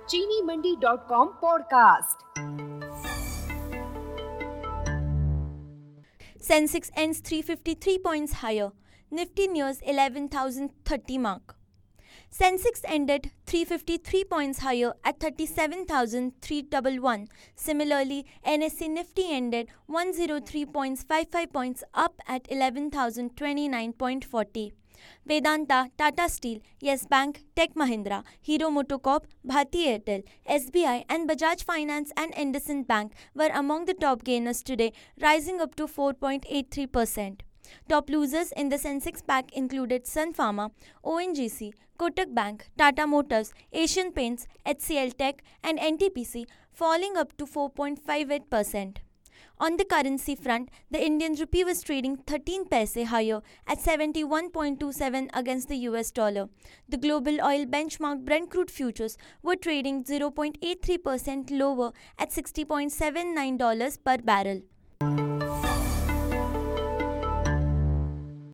चीनीमंडी.com podcast. Sensex ends 353 points higher. Nifty nears 11,030 mark. Sensex ended 353 points higher at 37,311. Similarly, NSE Nifty ended 103.55 points up at 11,029.40. Vedanta, Tata Steel, Yes Bank, Tech Mahindra, Hero MotoCorp, Bharti Airtel, SBI and Bajaj Finance and IndusInd Bank were among the top gainers today, rising up to 4.83%. Top losers in the Sensex pack included Sun Pharma, ONGC, Kotak Bank, Tata Motors, Asian Paints, HCL Tech and NTPC, falling up to 4.58%. On the currency front, the Indian rupee was trading 13 paise higher at 71.27 against the US dollar. The global oil benchmark Brent crude futures were trading 0.83% lower at $60.79 per barrel.